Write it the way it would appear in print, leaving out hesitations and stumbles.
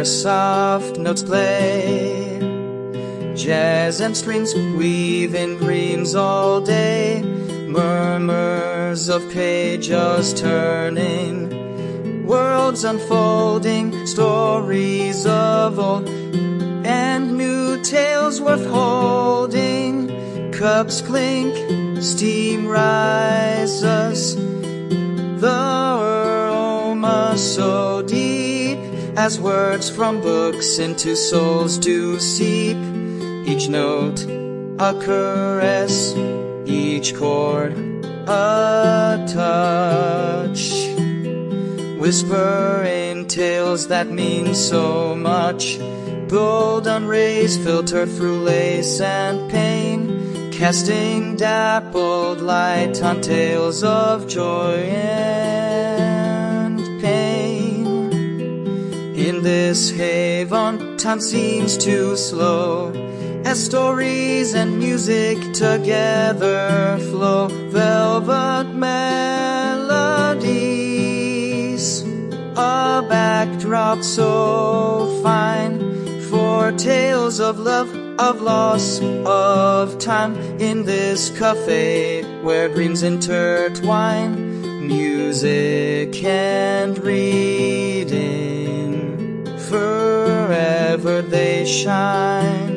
soft notes play. Jazz and strings weave in dreams all day. Murmurs of pages turning, worlds unfolding, stories of old, and new tales worth holding. Cups clink, steam rises, the aroma so deep, as words from books into souls do seep. Each note a caress, each chord a touch, whispering tales that mean so much. Golden rays filter through lace and pain, casting dappled light on tales of joy and pain. In this haven, time seems too slow, as stories and music together flow. Velvet melodies, a backdrop so fine, for tales of love, of loss, of time. In this cafe where dreams intertwine, music and reading, forever they shine.